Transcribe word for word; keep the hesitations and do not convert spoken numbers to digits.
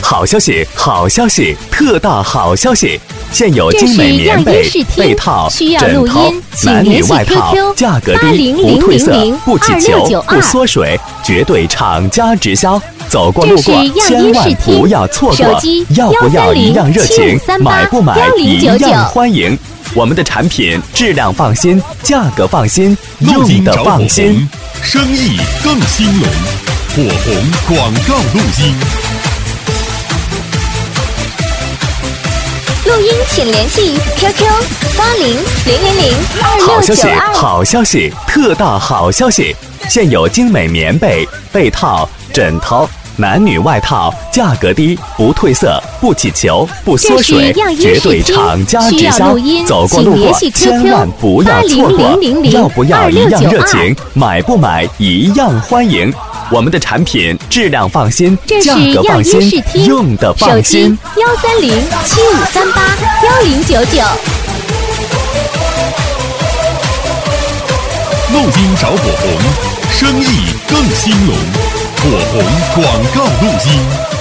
好消息，好消息，特大好消息！现有精美棉被、被套、枕头、男女外套，价格低，不褪色，不起球，不缩水，绝对厂家直销。走过路过，千万不要错过！要不要一样热情？买不买一样欢迎！我们的产品质量放心，价格放心，用的放心， 生意更兴隆。火红广告录音。 录音请联系 Q Q 八零零零零二六九二。好消息，好消息，特大好消息！现有精美棉被、被套、枕头、男女外套，价格低，不褪色，不起球，不缩水，绝对厂家直销。走过路过，千万不要错过！要不要一样热情？买不买一样欢迎！我们的产品质量放心，价格放心，用的放心。 幺三零七五三八幺零九九。 录音找火红，生意更兴隆。火红广告录音。